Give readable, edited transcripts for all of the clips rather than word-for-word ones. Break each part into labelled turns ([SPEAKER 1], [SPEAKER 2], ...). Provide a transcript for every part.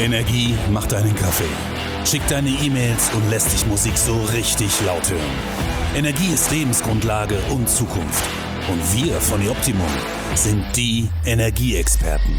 [SPEAKER 1] Energie macht deinen Kaffee, schickt deine E-Mails und lässt dich Musik so richtig laut hören. Energie ist Lebensgrundlage und Zukunft. Und wir von Eoptimum sind die Energieexperten.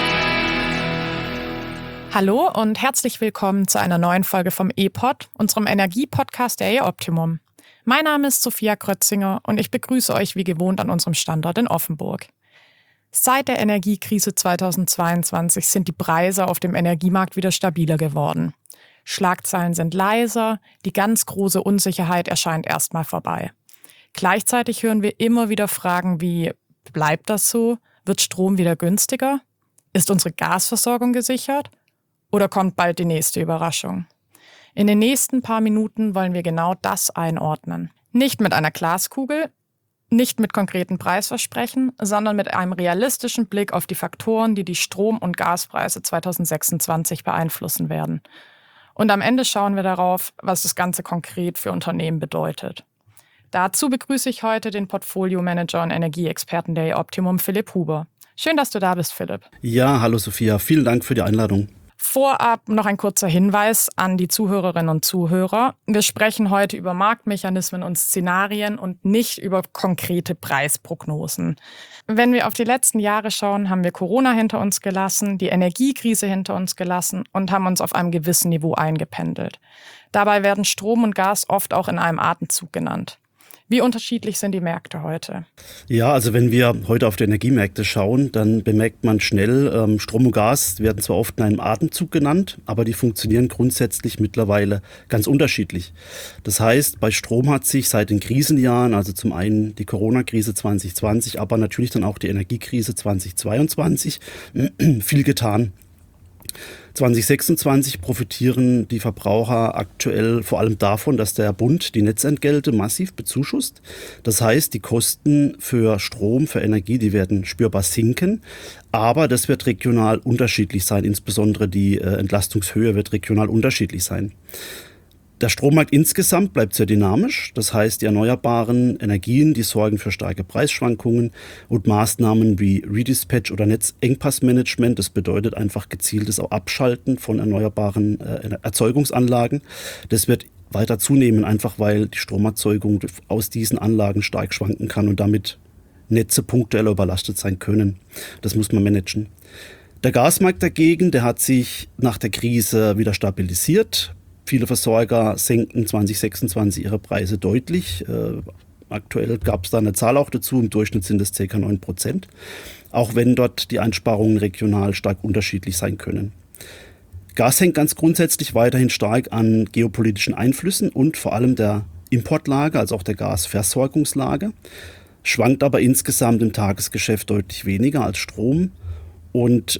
[SPEAKER 2] Hallo und herzlich willkommen zu einer neuen Folge vom E-Pod, unserem Energie-Podcast der Eoptimum. Mein Name ist Sophia Krötzinger und ich begrüße euch wie gewohnt an unserem Standort in Offenburg. Seit der Energiekrise 2022 sind die Preise auf dem Energiemarkt wieder stabiler geworden. Schlagzeilen sind leiser, die ganz große Unsicherheit erscheint erstmal vorbei. Gleichzeitig hören wir immer wieder Fragen wie: Bleibt das so? Wird Strom wieder günstiger? Ist unsere Gasversorgung gesichert? Oder kommt bald die nächste Überraschung? In den nächsten paar Minuten wollen wir genau das einordnen. Nicht mit einer Glaskugel, nicht mit konkreten Preisversprechen, sondern mit einem realistischen Blick auf die Faktoren, die die Strom- und Gaspreise 2026 beeinflussen werden. Und am Ende schauen wir darauf, was das Ganze konkret für Unternehmen bedeutet. Dazu begrüße ich heute den Portfolio-Manager und Energieexperten der Eoptimum, Philipp Huber. Schön, dass du da bist, Philipp.
[SPEAKER 3] Ja, hallo Sophia, vielen Dank für die Einladung.
[SPEAKER 2] Vorab noch ein kurzer Hinweis an die Zuhörerinnen und Zuhörer. Wir sprechen heute über Marktmechanismen und Szenarien und nicht über konkrete Preisprognosen. Wenn wir auf die letzten Jahre schauen, haben wir Corona hinter uns gelassen, die Energiekrise hinter uns gelassen und haben uns auf einem gewissen Niveau eingependelt. Dabei werden Strom und Gas oft auch in einem Atemzug genannt. Wie unterschiedlich sind die Märkte heute?
[SPEAKER 3] Ja, also wenn wir heute auf die Energiemärkte schauen, dann bemerkt man schnell, Strom und Gas werden zwar oft in einem Atemzug genannt, aber die funktionieren grundsätzlich mittlerweile ganz unterschiedlich. Das heißt, bei Strom hat sich seit den Krisenjahren, also zum einen die Corona-Krise 2020, aber natürlich dann auch die Energiekrise 2022, viel getan. 2026 profitieren die Verbraucher aktuell vor allem davon, dass der Bund die Netzentgelte massiv bezuschusst. Das heißt, die Kosten für Strom, für Energie, die werden spürbar sinken. Aber das wird regional unterschiedlich sein. Insbesondere die Entlastungshöhe wird regional unterschiedlich sein. Der Strommarkt insgesamt bleibt sehr dynamisch. Das heißt, die erneuerbaren Energien, die sorgen für starke Preisschwankungen und Maßnahmen wie Redispatch oder Netzengpassmanagement. Das bedeutet einfach gezieltes Abschalten von erneuerbaren Erzeugungsanlagen. Das wird weiter zunehmen, einfach weil die Stromerzeugung aus diesen Anlagen stark schwanken kann und damit Netze punktuell überlastet sein können. Das muss man managen. Der Gasmarkt dagegen, der hat sich nach der Krise wieder stabilisiert. Viele Versorger senken 2026 ihre Preise deutlich. Aktuell gab es da eine Zahl auch dazu, im Durchschnitt sind es ca. 9%, auch wenn dort die Einsparungen regional stark unterschiedlich sein können. Gas hängt ganz grundsätzlich weiterhin stark an geopolitischen Einflüssen und vor allem der Importlage, also auch der Gasversorgungslage, schwankt aber insgesamt im Tagesgeschäft deutlich weniger als Strom. Und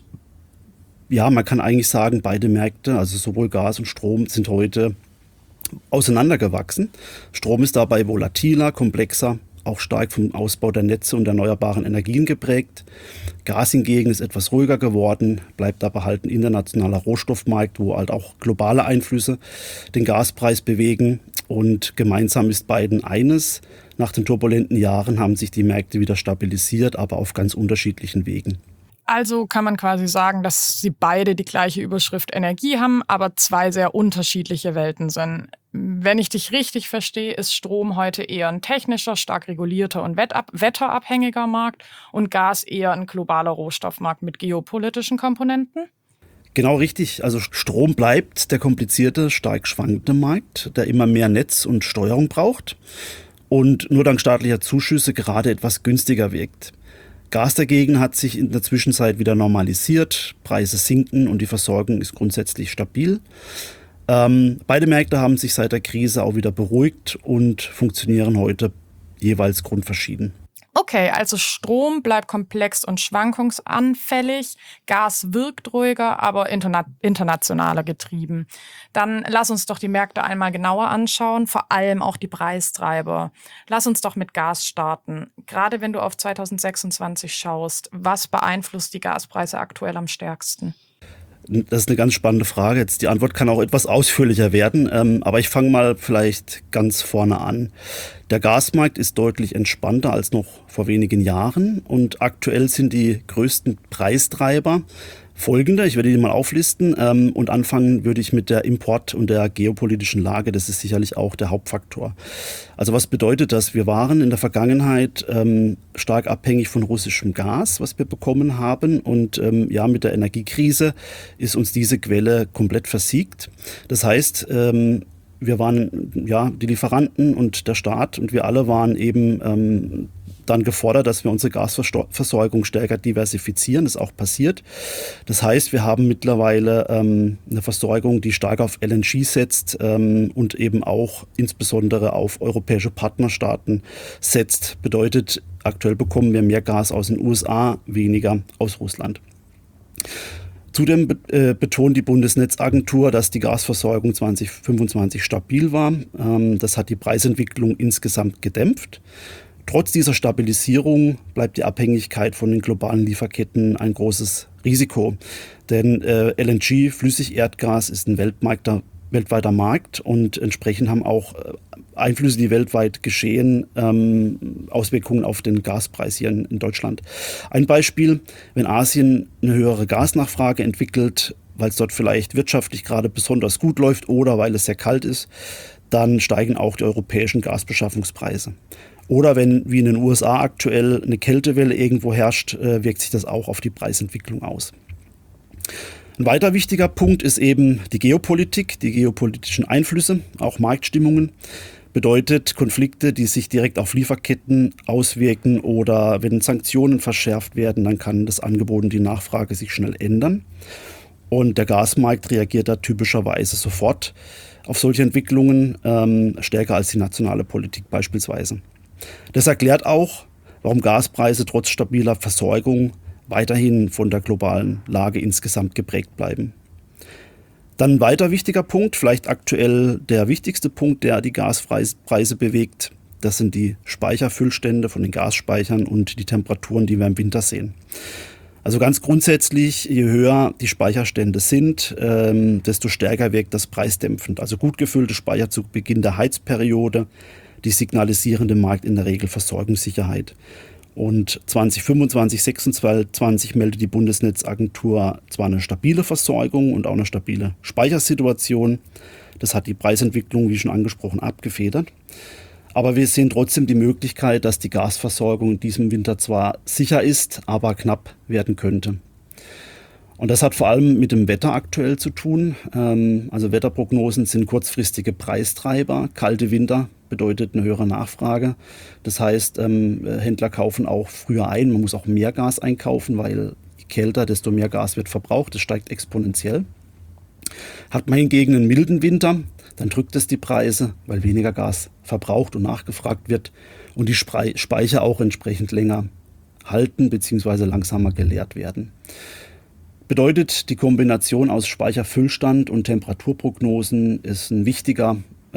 [SPEAKER 3] ja, man kann eigentlich sagen, beide Märkte, also sowohl Gas und Strom, sind heute auseinandergewachsen. Strom ist dabei volatiler, komplexer, auch stark vom Ausbau der Netze und erneuerbaren Energien geprägt. Gas hingegen ist etwas ruhiger geworden, bleibt aber halt ein internationaler Rohstoffmarkt, wo halt auch globale Einflüsse den Gaspreis bewegen. Und gemeinsam ist beiden eines: Nach den turbulenten Jahren haben sich die Märkte wieder stabilisiert, aber auf ganz unterschiedlichen Wegen.
[SPEAKER 2] Also kann man quasi sagen, dass sie beide die gleiche Überschrift Energie haben, aber zwei sehr unterschiedliche Welten sind. Wenn ich dich richtig verstehe, ist Strom heute eher ein technischer, stark regulierter und wetterabhängiger Markt und Gas eher ein globaler Rohstoffmarkt mit geopolitischen Komponenten?
[SPEAKER 3] Genau richtig. Also Strom bleibt der komplizierte, stark schwankende Markt, der immer mehr Netz und Steuerung braucht und nur dank staatlicher Zuschüsse gerade etwas günstiger wirkt. Gas dagegen hat sich in der Zwischenzeit wieder normalisiert, Preise sinken und die Versorgung ist grundsätzlich stabil. Beide Märkte haben sich seit der Krise auch wieder beruhigt und funktionieren heute jeweils grundverschieden.
[SPEAKER 2] Okay, also Strom bleibt komplex und schwankungsanfällig, Gas wirkt ruhiger, aber internationaler getrieben. Dann lass uns doch die Märkte einmal genauer anschauen, vor allem auch die Preistreiber. Lass uns doch mit Gas starten. Gerade wenn du auf 2026 schaust, was beeinflusst die Gaspreise aktuell am stärksten?
[SPEAKER 3] Das ist eine ganz spannende Frage. Jetzt die Antwort kann auch etwas ausführlicher werden, aber ich fange mal vielleicht ganz vorne an. Der Gasmarkt ist deutlich entspannter als noch vor wenigen Jahren und aktuell sind die größten Preistreiber folgende. Ich werde die mal auflisten und anfangen würde ich mit der Import- und der geopolitischen Lage. Das ist sicherlich auch der Hauptfaktor. Also was bedeutet das? Wir waren in der Vergangenheit stark abhängig von russischem Gas, was wir bekommen haben. Und mit der Energiekrise ist uns diese Quelle komplett versiegt. Das heißt, wir waren die Lieferanten und der Staat und wir alle waren eben dann gefordert, dass wir unsere Gasversorgung stärker diversifizieren. Das ist auch passiert. Das heißt, wir haben mittlerweile eine Versorgung, die stark auf LNG setzt und eben auch insbesondere auf europäische Partnerstaaten setzt. Bedeutet, aktuell bekommen wir mehr Gas aus den USA, weniger aus Russland. Zudem betont die Bundesnetzagentur, dass die Gasversorgung 2025 stabil war. Das hat die Preisentwicklung insgesamt gedämpft. Trotz dieser Stabilisierung bleibt die Abhängigkeit von den globalen Lieferketten ein großes Risiko. Denn LNG, Flüssigerdgas, ist ein weltweiter Markt und entsprechend haben auch Einflüsse, die weltweit geschehen, Auswirkungen auf den Gaspreis hier in Deutschland. Ein Beispiel, wenn Asien eine höhere Gasnachfrage entwickelt, weil es dort vielleicht wirtschaftlich gerade besonders gut läuft oder weil es sehr kalt ist, dann steigen auch die europäischen Gasbeschaffungspreise. Oder wenn, wie in den USA aktuell, eine Kältewelle irgendwo herrscht, wirkt sich das auch auf die Preisentwicklung aus. Ein weiter wichtiger Punkt ist eben die Geopolitik, die geopolitischen Einflüsse, auch Marktstimmungen. Bedeutet Konflikte, die sich direkt auf Lieferketten auswirken oder wenn Sanktionen verschärft werden, dann kann das Angebot und die Nachfrage sich schnell ändern. Und der Gasmarkt reagiert da typischerweise sofort auf solche Entwicklungen, stärker als die nationale Politik beispielsweise. Das erklärt auch, warum Gaspreise trotz stabiler Versorgung weiterhin von der globalen Lage insgesamt geprägt bleiben. Dann ein weiter wichtiger Punkt, vielleicht aktuell der wichtigste Punkt, der die Gaspreise bewegt, das sind die Speicherfüllstände von den Gasspeichern und die Temperaturen, die wir im Winter sehen. Also ganz grundsätzlich, je höher die Speicherstände sind, desto stärker wirkt das preisdämpfend. Also gut gefüllte Speicher zu Beginn der Heizperiode, die signalisieren dem Markt in der Regel Versorgungssicherheit. Und 2025, 2026 meldet die Bundesnetzagentur zwar eine stabile Versorgung und auch eine stabile Speichersituation. Das hat die Preisentwicklung, wie schon angesprochen, abgefedert. Aber wir sehen trotzdem die Möglichkeit, dass die Gasversorgung in diesem Winter zwar sicher ist, aber knapp werden könnte. Und das hat vor allem mit dem Wetter aktuell zu tun. Also Wetterprognosen sind kurzfristige Preistreiber. Kalte Winter bedeutet eine höhere Nachfrage. Das heißt, Händler kaufen auch früher ein. Man muss auch mehr Gas einkaufen, weil je kälter, desto mehr Gas wird verbraucht. Das steigt exponentiell. Hat man hingegen einen milden Winter, dann drückt es die Preise, weil weniger Gas verbraucht und nachgefragt wird und die Speicher auch entsprechend länger halten bzw. langsamer geleert werden. Bedeutet, die Kombination aus Speicherfüllstand und Temperaturprognosen ist ein wichtiger,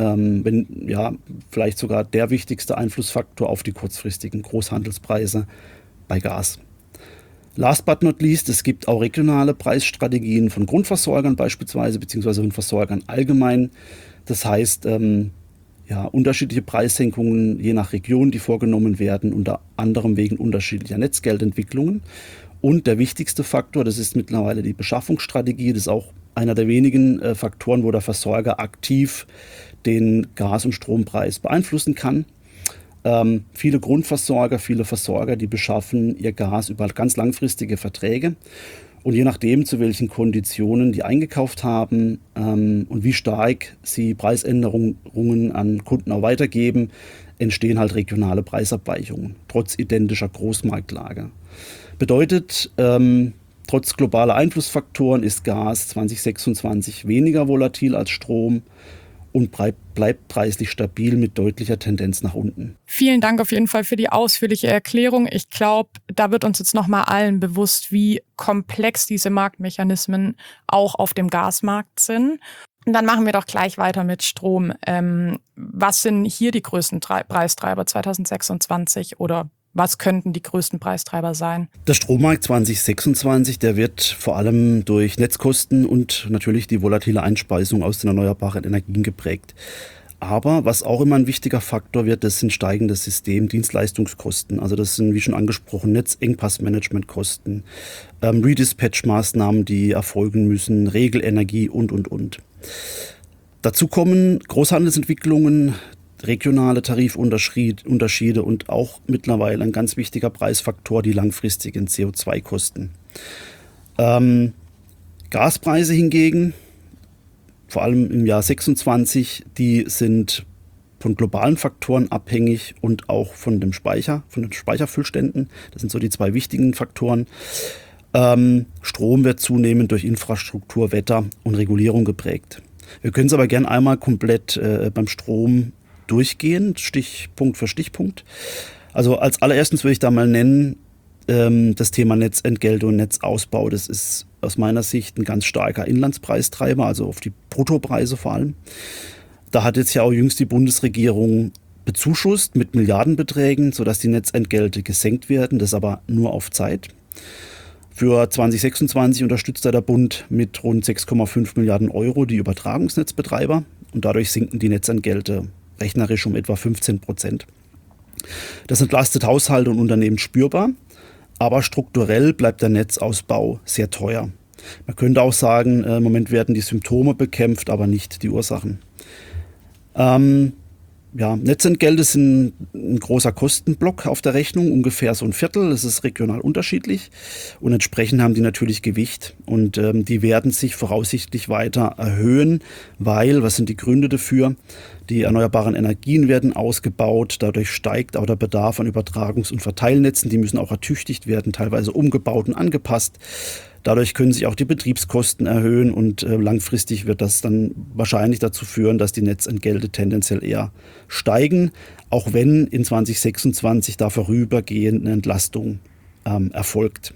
[SPEAKER 3] vielleicht sogar der wichtigste Einflussfaktor auf die kurzfristigen Großhandelspreise bei Gas. Last but not least, es gibt auch regionale Preisstrategien von Grundversorgern beispielsweise, beziehungsweise von Versorgern allgemein. Das heißt, unterschiedliche Preissenkungen je nach Region, die vorgenommen werden, unter anderem wegen unterschiedlicher Netzgeldentwicklungen. Und der wichtigste Faktor, das ist mittlerweile die Beschaffungsstrategie. Das ist auch einer der wenigen Faktoren, wo der Versorger aktiv den Gas- und Strompreis beeinflussen kann. Viele Grundversorger, viele Versorger, die beschaffen ihr Gas über ganz langfristige Verträge. Und je nachdem, zu welchen Konditionen die eingekauft haben und wie stark sie Preisänderungen an Kunden auch weitergeben, entstehen halt regionale Preisabweichungen, trotz identischer Großmarktlage. Bedeutet, trotz globaler Einflussfaktoren ist Gas 2026 weniger volatil als Strom und bleibt preislich stabil mit deutlicher Tendenz nach unten.
[SPEAKER 2] Vielen Dank auf jeden Fall für die ausführliche Erklärung. Ich glaube, da wird uns jetzt nochmal allen bewusst, wie komplex diese Marktmechanismen auch auf dem Gasmarkt sind. Und dann machen wir doch gleich weiter mit Strom. Was sind hier die größten Preistreiber 2026 oder was könnten die größten Preistreiber sein?
[SPEAKER 3] Der Strommarkt 2026, der wird vor allem durch Netzkosten und natürlich die volatile Einspeisung aus den erneuerbaren Energien geprägt. Aber was auch immer ein wichtiger Faktor wird, das sind steigende Systemdienstleistungskosten. Also das sind, wie schon angesprochen, Netzengpassmanagementkosten, Redispatch-Maßnahmen, die erfolgen müssen, Regelenergie und. Dazu kommen Großhandelsentwicklungen, regionale Tarifunterschiede und auch mittlerweile ein ganz wichtiger Preisfaktor, die langfristigen CO2-Kosten. Gaspreise hingegen, vor allem im Jahr 26, die sind von globalen Faktoren abhängig und auch von den Speicherfüllständen. Das sind so die zwei wichtigen Faktoren. Strom wird zunehmend durch Infrastruktur, Wetter und Regulierung geprägt. Wir können es aber gerne einmal komplett beim Strom durchgehen, Stichpunkt für Stichpunkt. Also als allererstes würde ich da mal nennen, das Thema Netzentgelte und Netzausbau. Das ist aus meiner Sicht ein ganz starker Inlandspreistreiber, also auf die Bruttopreise vor allem. Da hat jetzt ja auch jüngst die Bundesregierung bezuschusst mit Milliardenbeträgen, sodass die Netzentgelte gesenkt werden, das aber nur auf Zeit. Für 2026 unterstützt der Bund mit rund 6,5 Milliarden Euro die Übertragungsnetzbetreiber und dadurch sinken die Netzentgelte rechnerisch um etwa 15%. Das entlastet Haushalte und Unternehmen spürbar. Aber strukturell bleibt der Netzausbau sehr teuer. Man könnte auch sagen, im Moment werden die Symptome bekämpft, aber nicht die Ursachen. Netzentgelte sind ein großer Kostenblock auf der Rechnung, ungefähr so ein Viertel. Das ist regional unterschiedlich und entsprechend haben die natürlich Gewicht und die werden sich voraussichtlich weiter erhöhen, weil, was sind die Gründe dafür? Die erneuerbaren Energien werden ausgebaut, dadurch steigt auch der Bedarf an Übertragungs- und Verteilnetzen, die müssen auch ertüchtigt werden, teilweise umgebaut und angepasst. Dadurch können sich auch die Betriebskosten erhöhen und langfristig wird das dann wahrscheinlich dazu führen, dass die Netzentgelte tendenziell eher steigen, auch wenn in 2026 da vorübergehend eine Entlastung erfolgt.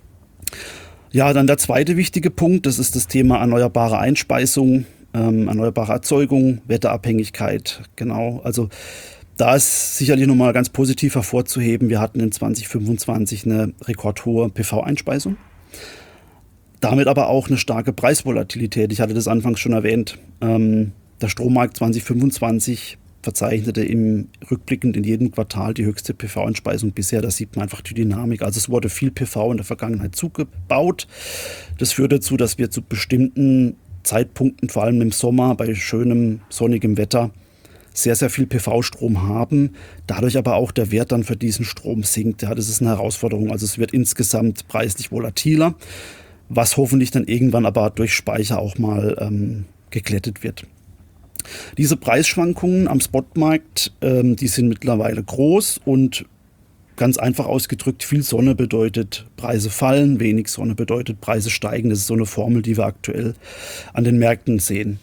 [SPEAKER 3] Ja, dann der zweite wichtige Punkt, das ist das Thema erneuerbare Einspeisung, erneuerbare Erzeugung, Wetterabhängigkeit, genau. Also da ist sicherlich nochmal ganz positiv hervorzuheben, wir hatten in 2025 eine rekordhohe PV-Einspeisung. Damit aber auch eine starke Preisvolatilität. Ich hatte das anfangs schon erwähnt. Der Strommarkt 2025 verzeichnete rückblickend in jedem Quartal die höchste PV-Einspeisung bisher. Da sieht man einfach die Dynamik. Also es wurde viel PV in der Vergangenheit zugebaut. Das führt dazu, dass wir zu bestimmten Zeitpunkten, vor allem im Sommer, bei schönem sonnigem Wetter, sehr, sehr viel PV-Strom haben. Dadurch aber auch der Wert dann für diesen Strom sinkt. Ja, das ist eine Herausforderung. Also es wird insgesamt preislich volatiler, was hoffentlich dann irgendwann aber durch Speicher auch mal geglättet wird. Diese Preisschwankungen am Spotmarkt, die sind mittlerweile groß und ganz einfach ausgedrückt, viel Sonne bedeutet Preise fallen, wenig Sonne bedeutet Preise steigen. Das ist so eine Formel, die wir aktuell an den Märkten sehen.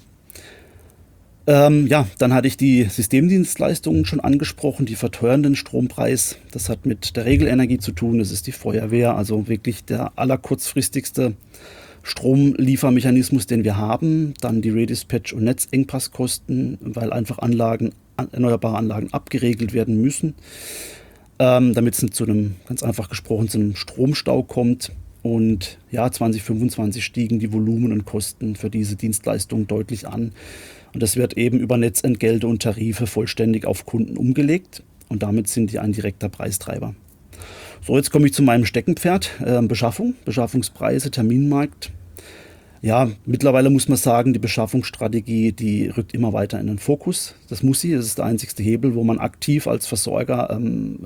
[SPEAKER 3] Dann hatte ich die Systemdienstleistungen schon angesprochen, die verteuern den Strompreis. Das hat mit der Regelenergie zu tun, das ist die Feuerwehr, also wirklich der allerkurzfristigste Stromliefermechanismus, den wir haben. Dann die Redispatch- und Netzengpasskosten, weil einfach erneuerbare Anlagen abgeregelt werden müssen, damit es zu einem, ganz einfach gesprochen, zu einem Stromstau kommt. Und ja, 2025 stiegen die Volumen und Kosten für diese Dienstleistungen deutlich an. Und das wird eben über Netzentgelte und Tarife vollständig auf Kunden umgelegt. Und damit sind die ein direkter Preistreiber. So, jetzt komme ich zu meinem Steckenpferd, Beschaffungspreise, Terminmarkt. Ja, mittlerweile muss man sagen, die Beschaffungsstrategie, die rückt immer weiter in den Fokus. Das muss sie, das ist der einzigste Hebel, wo man aktiv als Versorger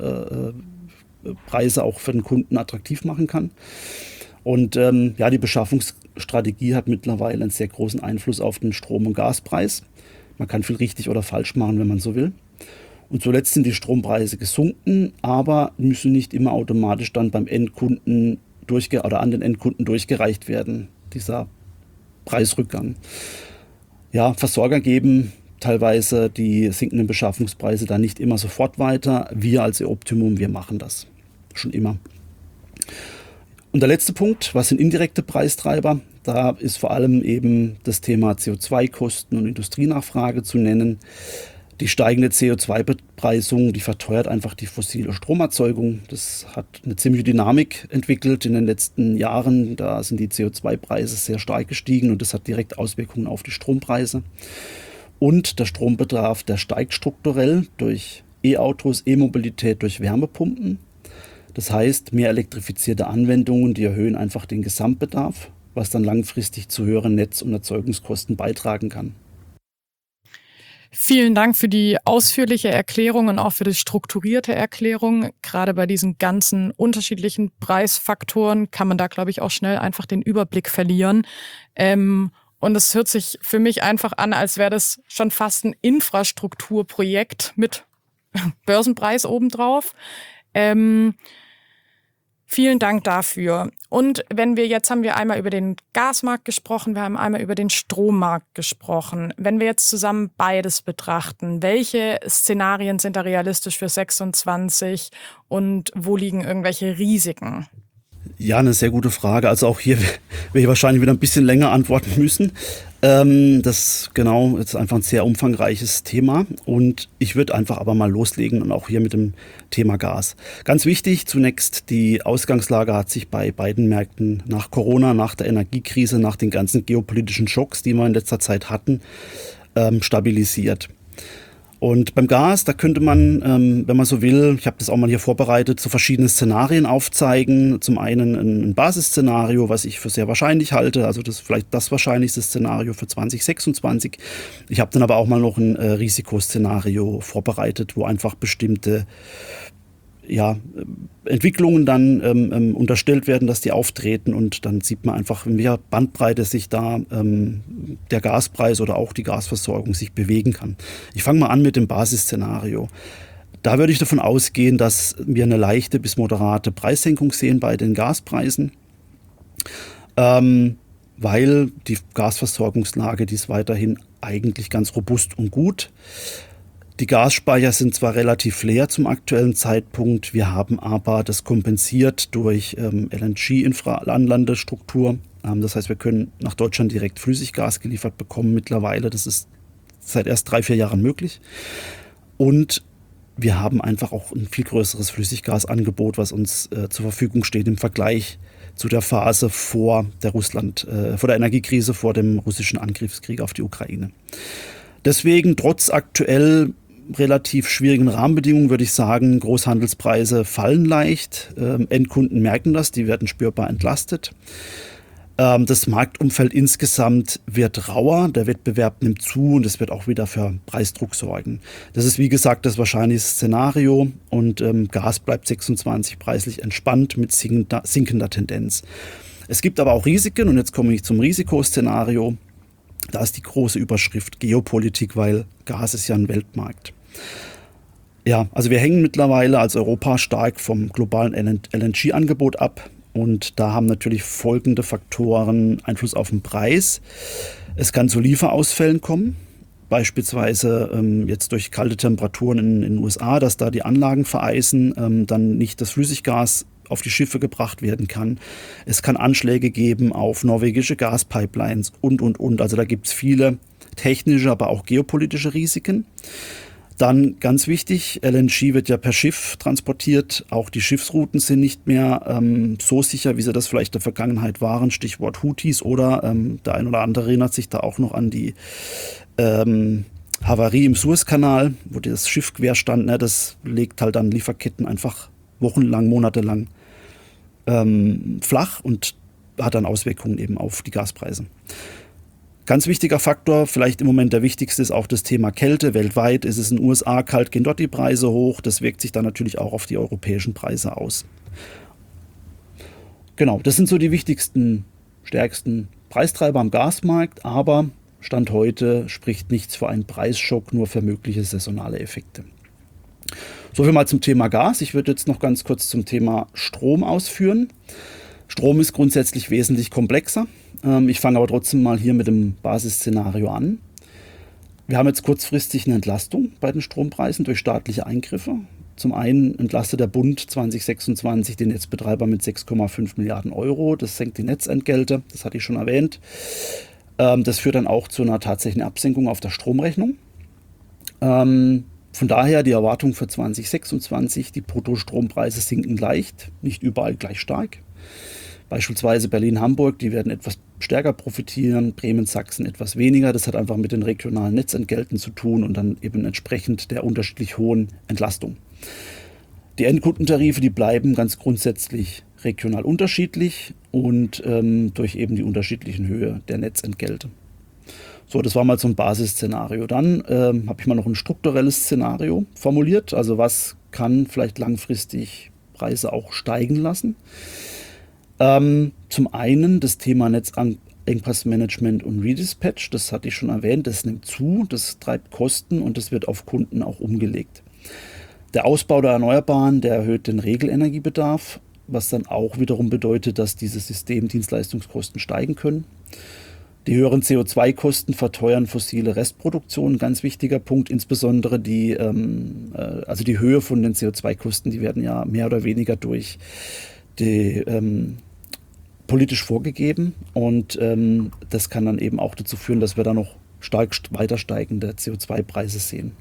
[SPEAKER 3] Preise auch für den Kunden attraktiv machen kann. Und die Beschaffungsstrategie hat mittlerweile einen sehr großen Einfluss auf den Strom- und Gaspreis. Man kann viel richtig oder falsch machen, wenn man so will. Und zuletzt sind die Strompreise gesunken, aber müssen nicht immer automatisch dann beim Endkunden an den Endkunden durchgereicht werden, dieser Preisrückgang. Ja, Versorger geben teilweise die sinkenden Beschaffungspreise dann nicht immer sofort weiter. Wir als E-Optimum, wir machen das schon immer. Und der letzte Punkt, was sind indirekte Preistreiber? Da ist vor allem eben das Thema CO2-Kosten und Industrienachfrage zu nennen. Die steigende CO2-Bepreisung, die verteuert einfach die fossile Stromerzeugung. Das hat eine ziemliche Dynamik entwickelt in den letzten Jahren. Da sind die CO2-Preise sehr stark gestiegen und das hat direkt Auswirkungen auf die Strompreise. Und der Strombedarf, der steigt strukturell durch E-Autos, E-Mobilität, durch Wärmepumpen. Das heißt, mehr elektrifizierte Anwendungen, die erhöhen einfach den Gesamtbedarf, was dann langfristig zu höheren Netz- und Erzeugungskosten beitragen kann.
[SPEAKER 2] Vielen Dank für die ausführliche Erklärung und auch für die strukturierte Erklärung. Gerade bei diesen ganzen unterschiedlichen Preisfaktoren kann man da, glaube ich, auch schnell einfach den Überblick verlieren. Und es hört sich für mich einfach an, als wäre das schon fast ein Infrastrukturprojekt mit Börsenpreis obendrauf. Vielen Dank dafür. Und haben wir einmal über den Gasmarkt gesprochen, wir haben einmal über den Strommarkt gesprochen. Wenn wir jetzt zusammen beides betrachten, welche Szenarien sind da realistisch für 26 und wo liegen irgendwelche Risiken?
[SPEAKER 3] Ja, eine sehr gute Frage. Also auch hier werde ich wahrscheinlich wieder ein bisschen länger antworten müssen. Das ist einfach ein sehr umfangreiches Thema und ich würde einfach aber mal loslegen und auch hier mit dem Thema Gas. Ganz wichtig, zunächst die Ausgangslage hat sich bei beiden Märkten nach Corona, nach der Energiekrise, nach den ganzen geopolitischen Schocks, die wir in letzter Zeit hatten, stabilisiert. Und beim Gas, da könnte man, wenn man so will, ich habe das auch mal hier vorbereitet, so verschiedene Szenarien aufzeigen. Zum einen ein Basisszenario, was ich für sehr wahrscheinlich halte, also das ist vielleicht das wahrscheinlichste Szenario für 2026. Ich habe dann aber auch mal noch ein Risikoszenario vorbereitet, wo einfach bestimmte Entwicklungen dann unterstellt werden, dass die auftreten und dann sieht man einfach, in welcher Bandbreite sich da der Gaspreis oder auch die Gasversorgung sich bewegen kann. Ich fange mal an mit dem Basisszenario. Da würde ich davon ausgehen, dass wir eine leichte bis moderate Preissenkung sehen bei den Gaspreisen, weil die Gasversorgungslage, die ist weiterhin eigentlich ganz robust und gut. Die Gasspeicher sind zwar relativ leer zum aktuellen Zeitpunkt, wir haben aber das kompensiert durch LNG-Anlandestruktur. Das heißt, wir können nach Deutschland direkt Flüssiggas geliefert bekommen mittlerweile. Das ist seit erst 3-4 Jahren möglich. Und wir haben einfach auch ein viel größeres Flüssiggasangebot, was uns zur Verfügung steht im Vergleich zu der Phase vor der Energiekrise, vor dem russischen Angriffskrieg auf die Ukraine. Deswegen, trotz aktuell relativ schwierigen Rahmenbedingungen, würde ich sagen, Großhandelspreise fallen leicht. Endkunden merken das, die werden spürbar entlastet. Das Marktumfeld insgesamt wird rauer, der Wettbewerb nimmt zu und es wird auch wieder für Preisdruck sorgen. Das ist wie gesagt das wahrscheinliche Szenario und Gas bleibt 26 preislich entspannt mit sinkender Tendenz. Es gibt aber auch Risiken und jetzt komme ich zum Risikoszenario. Da ist die große Überschrift Geopolitik, weil Gas ist ja ein Weltmarkt. Ja, also wir hängen mittlerweile als Europa stark vom globalen LNG-Angebot ab. Und da haben natürlich folgende Faktoren Einfluss auf den Preis. Es kann zu Lieferausfällen kommen, beispielsweise jetzt durch kalte Temperaturen in den USA, dass da die Anlagen vereisen, dann nicht das Flüssiggas auf die Schiffe gebracht werden kann. Es kann Anschläge geben auf norwegische Gaspipelines und. Also da gibt es viele technische, aber auch geopolitische Risiken. Dann ganz wichtig, LNG wird ja per Schiff transportiert. Auch die Schiffsrouten sind nicht mehr so sicher, wie sie das vielleicht in der Vergangenheit waren. Stichwort Houthis oder der ein oder andere erinnert sich da auch noch an die Havarie im Suezkanal, wo das Schiff quer stand. Ne? Das legt halt dann Lieferketten einfach wochenlang, monatelang flach und hat dann Auswirkungen eben auf die Gaspreise. Ganz wichtiger Faktor, vielleicht im Moment der wichtigste, ist auch das Thema Kälte. Weltweit ist es in den USA kalt, gehen dort die Preise hoch. Das wirkt sich dann natürlich auch auf die europäischen Preise aus. Genau, das sind so die wichtigsten, stärksten Preistreiber am Gasmarkt. Aber Stand heute spricht nichts für einen Preisschock, nur für mögliche saisonale Effekte. So viel mal zum Thema Gas. Ich würde jetzt noch ganz kurz zum Thema Strom ausführen. Strom ist grundsätzlich wesentlich komplexer. Ich fange aber trotzdem mal hier mit dem Basisszenario an. Wir haben jetzt kurzfristig eine Entlastung bei den Strompreisen durch staatliche Eingriffe. Zum einen entlastet der Bund 2026 den Netzbetreiber mit 6,5 Milliarden Euro. Das senkt die Netzentgelte, das hatte ich schon erwähnt. Das führt dann auch zu einer tatsächlichen Absenkung auf der Stromrechnung. Von daher die Erwartung für 2026, die Bruttostrompreise sinken leicht, nicht überall gleich stark. Beispielsweise Berlin-Hamburg, die werden etwas stärker profitieren, Bremen-Sachsen etwas weniger. Das hat einfach mit den regionalen Netzentgelten zu tun und dann eben entsprechend der unterschiedlich hohen Entlastung. Die Endkundentarife, die bleiben ganz grundsätzlich regional unterschiedlich und durch eben die unterschiedlichen Höhe der Netzentgelte. So, das war mal so ein Basisszenario. Dann habe ich mal noch ein strukturelles Szenario formuliert. Also was kann vielleicht langfristig Preise auch steigen lassen? Zum einen das Thema Netzengpassmanagement und Redispatch. Das hatte ich schon erwähnt. Das nimmt zu, das treibt Kosten und das wird auf Kunden auch umgelegt. Der Ausbau der Erneuerbaren, der erhöht den Regelenergiebedarf, was dann auch wiederum bedeutet, dass diese Systemdienstleistungskosten steigen können. Die höheren CO2-Kosten verteuern fossile Restproduktion, ganz wichtiger Punkt, insbesondere die Höhe von den CO2-Kosten, die werden ja mehr oder weniger durch die politisch vorgegeben und das kann dann eben auch dazu führen, dass wir da noch stark weiter steigende CO2-Preise sehen.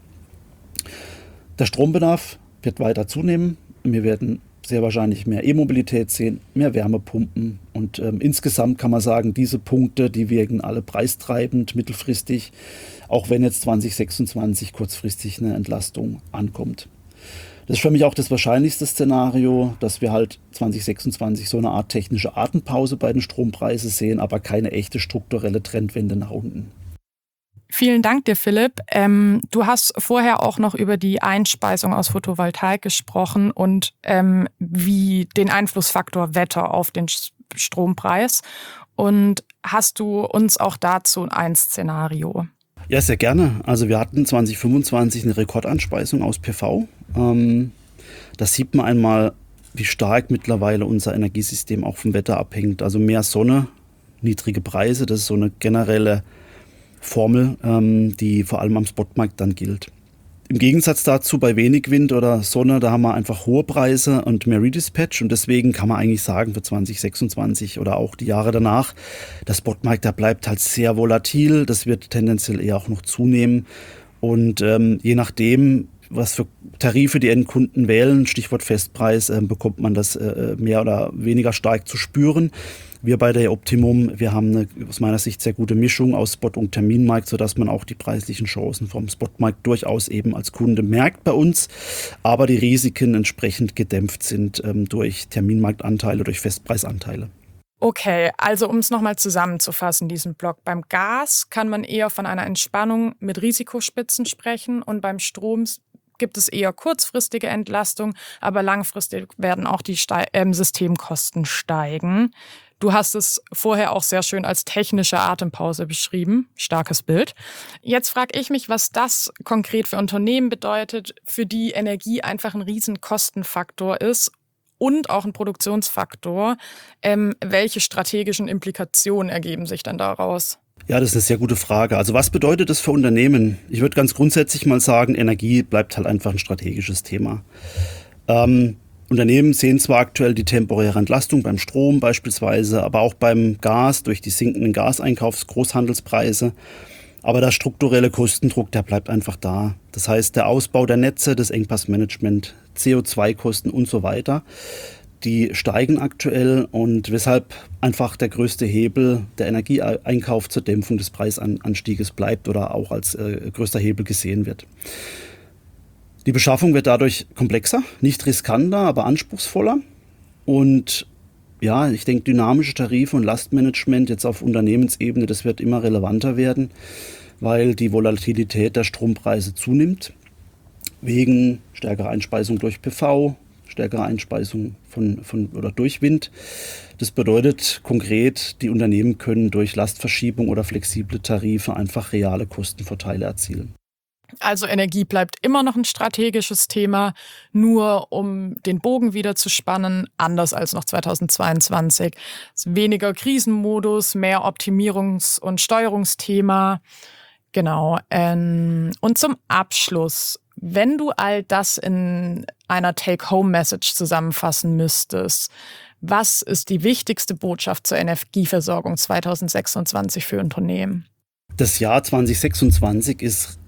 [SPEAKER 3] Der Strombedarf wird weiter zunehmen. Wir werden sehr wahrscheinlich mehr E-Mobilität sehen, mehr Wärmepumpen und insgesamt kann man sagen, diese Punkte, die wirken alle preistreibend mittelfristig, auch wenn jetzt 2026 kurzfristig eine Entlastung ankommt. Das ist für mich auch das wahrscheinlichste Szenario, dass wir halt 2026 so eine Art technische Atempause bei den Strompreisen sehen, aber keine echte strukturelle Trendwende nach unten.
[SPEAKER 2] Vielen Dank dir, Philipp. Du hast vorher auch noch über die Einspeisung aus Photovoltaik gesprochen und wie den Einflussfaktor Wetter auf den Strompreis. Und hast du uns auch dazu ein Szenario?
[SPEAKER 3] Ja, sehr gerne. Also wir hatten 2025 eine Rekordanspeisung aus PV. Da sieht man einmal, wie stark mittlerweile unser Energiesystem auch vom Wetter abhängt. Also mehr Sonne, niedrige Preise, das ist so eine generelle Formel, die vor allem am Spotmarkt dann gilt. Im Gegensatz dazu bei wenig Wind oder Sonne, da haben wir einfach hohe Preise und mehr Redispatch und deswegen kann man eigentlich sagen für 2026 oder auch die Jahre danach, der Spotmarkt, der bleibt halt sehr volatil, das wird tendenziell eher auch noch zunehmen und je nachdem, was für Tarife die Endkunden wählen, Stichwort Festpreis, bekommt man das mehr oder weniger stark zu spüren. Wir bei der Optimum, wir haben eine aus meiner Sicht sehr gute Mischung aus Spot- und Terminmarkt, sodass man auch die preislichen Chancen vom Spotmarkt durchaus eben als Kunde merkt bei uns, aber die Risiken entsprechend gedämpft sind durch Terminmarktanteile, durch Festpreisanteile.
[SPEAKER 2] Okay, also um es nochmal zusammenzufassen, diesen Block. Beim Gas kann man eher von einer Entspannung mit Risikospitzen sprechen und beim Strom gibt es eher kurzfristige Entlastung, aber langfristig werden auch die Systemkosten steigen. Du hast es vorher auch sehr schön als technische Atempause beschrieben. Starkes Bild. Jetzt frage ich mich, was das konkret für Unternehmen bedeutet, für die Energie einfach ein riesen Kostenfaktor ist und auch ein Produktionsfaktor. Welche strategischen Implikationen ergeben sich dann daraus?
[SPEAKER 3] Ja, das ist eine sehr gute Frage. Also was bedeutet das für Unternehmen? Ich würde ganz grundsätzlich mal sagen, Energie bleibt halt einfach ein strategisches Thema. Unternehmen sehen zwar aktuell die temporäre Entlastung beim Strom beispielsweise, aber auch beim Gas durch die sinkenden Gaseinkaufs-Großhandelspreise. Aber der strukturelle Kostendruck, der bleibt einfach da. Das heißt, der Ausbau der Netze, das Engpassmanagement, CO2-Kosten und so weiter, die steigen aktuell und weshalb einfach der größte Hebel der Energieeinkauf zur Dämpfung des Preisanstieges bleibt oder auch als größter Hebel gesehen wird. Die Beschaffung wird dadurch komplexer, nicht riskanter, aber anspruchsvoller. Und ja, ich denke, dynamische Tarife und Lastmanagement jetzt auf Unternehmensebene, das wird immer relevanter werden, weil die Volatilität der Strompreise zunimmt. Wegen stärkerer Einspeisung durch PV, stärkere Einspeisung oder durch Wind. Das bedeutet konkret, die Unternehmen können durch Lastverschiebung oder flexible Tarife einfach reale Kostenvorteile erzielen.
[SPEAKER 2] Also Energie bleibt immer noch ein strategisches Thema, nur um den Bogen wieder zu spannen, anders als noch 2022. Weniger Krisenmodus, mehr Optimierungs- und Steuerungsthema. Genau. Und zum Abschluss, wenn du all das in einer Take-Home-Message zusammenfassen müsstest, was ist die wichtigste Botschaft zur Energieversorgung 2026 für Unternehmen?
[SPEAKER 3] Das Jahr 2026 ist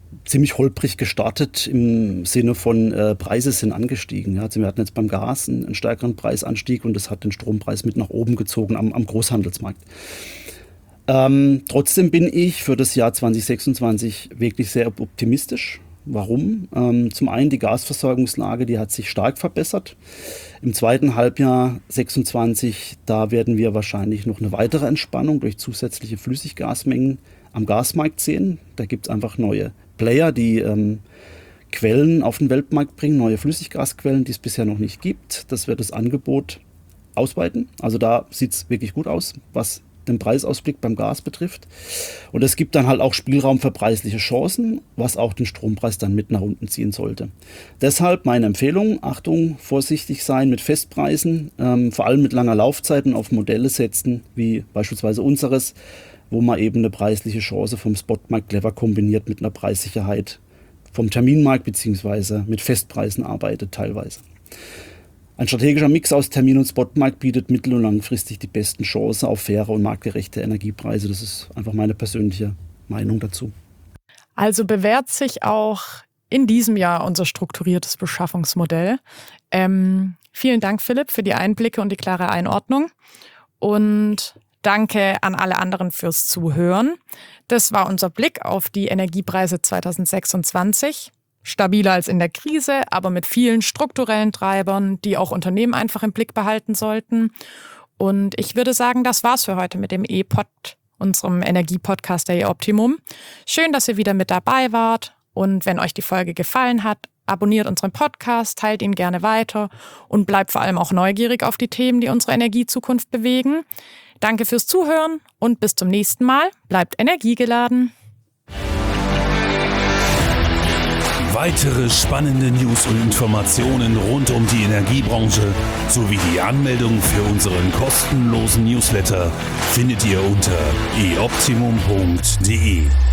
[SPEAKER 3] ziemlich holprig gestartet im Sinne von Preise sind angestiegen. Ja. Also wir hatten jetzt beim Gas einen stärkeren Preisanstieg und das hat den Strompreis mit nach oben gezogen am Großhandelsmarkt. Trotzdem bin ich für das Jahr 2026 wirklich sehr optimistisch. Warum? Zum einen die Gasversorgungslage, die hat sich stark verbessert. Im zweiten Halbjahr 26, da werden wir wahrscheinlich noch eine weitere Entspannung durch zusätzliche Flüssiggasmengen am Gasmarkt sehen. Da gibt es einfach neue Player, die Quellen auf den Weltmarkt bringen, neue Flüssiggasquellen, die es bisher noch nicht gibt. Das wird das Angebot ausweiten. Also da sieht es wirklich gut aus, was den Preisausblick beim Gas betrifft. Und es gibt dann halt auch Spielraum für preisliche Chancen, was auch den Strompreis dann mit nach unten ziehen sollte. Deshalb meine Empfehlung, Achtung, vorsichtig sein mit Festpreisen, vor allem mit langer Laufzeiten auf Modelle setzen, wie beispielsweise unseres, wo man eben eine preisliche Chance vom Spotmarkt clever kombiniert mit einer Preissicherheit vom Terminmarkt bzw. mit Festpreisen arbeitet teilweise. Ein strategischer Mix aus Termin- und Spotmarkt bietet mittel- und langfristig die besten Chancen auf faire und marktgerechte Energiepreise. Das ist einfach meine persönliche Meinung dazu.
[SPEAKER 2] Also bewährt sich auch in diesem Jahr unser strukturiertes Beschaffungsmodell. Vielen Dank, Philipp, für die Einblicke und die klare Einordnung. Und danke an alle anderen fürs Zuhören. Das war unser Blick auf die Energiepreise 2026. Stabiler als in der Krise, aber mit vielen strukturellen Treibern, die auch Unternehmen einfach im Blick behalten sollten. Und ich würde sagen, das war's für heute mit dem E-Pod, unserem Energiepodcast der E-Optimum. Schön, dass ihr wieder mit dabei wart. Und wenn euch die Folge gefallen hat, abonniert unseren Podcast, teilt ihn gerne weiter und bleibt vor allem auch neugierig auf die Themen, die unsere Energiezukunft bewegen. Danke fürs Zuhören und bis zum nächsten Mal. Bleibt energiegeladen.
[SPEAKER 1] Weitere spannende News und Informationen rund um die Energiebranche sowie die Anmeldung für unseren kostenlosen Newsletter findet ihr unter eoptimum.de.